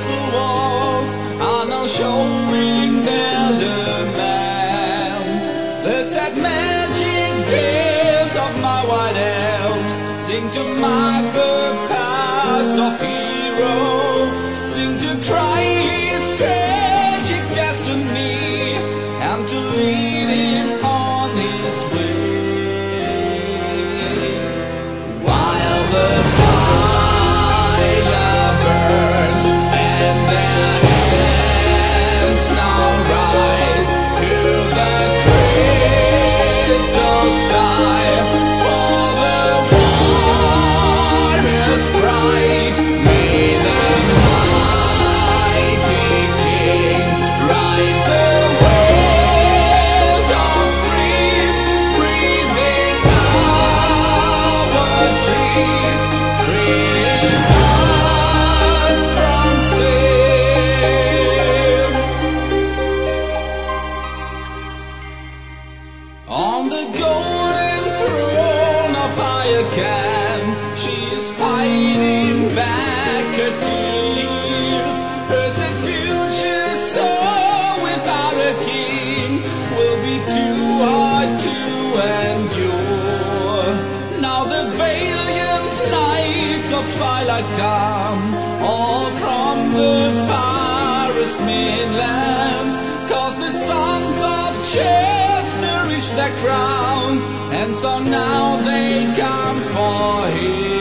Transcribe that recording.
castle walls are now showing their demand. The sad magic tales of my white elves sing to mark the past of hero, sing to cry his tragic destiny, and to lead him on his way. While the fire burns and their hands now rise to the crystal sky for the warrior's bride, may the mighty king ride the world of dreams, breathing our dreams, freeing us from sin. On the golden throne of Hyrcan, she is fighting back her tears. Her sad future, so without a king, will be too hard to endure. Now the valiant knights of twilight come, all from the farthest mainlands, 'cause the sons of Chester reach their crown, and so now they come for him.